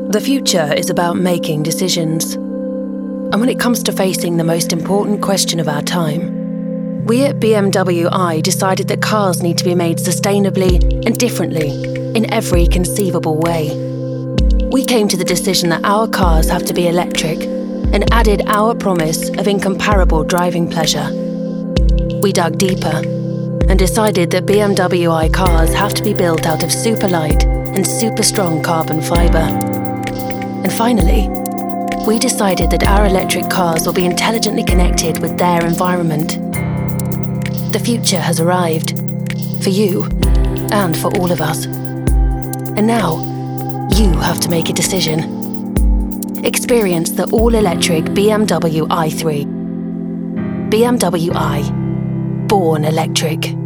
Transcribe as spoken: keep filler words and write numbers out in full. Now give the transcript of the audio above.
The future is about making decisions. And when it comes to facing the most important question of our time, we at B M W i decided that cars need to be made sustainably and differently in every conceivable way. We came to the decision that our cars have to be electric and added our promise of incomparable driving pleasure. We dug deeper and decided that B M W i cars have to be built out of super light and super strong carbon fibre. And finally, we decided that our electric cars will be intelligently connected with their environment. The future has arrived, for you and for all of us. And now, you have to make a decision. Experience the all-electric B M W i three. B M W i, born electric.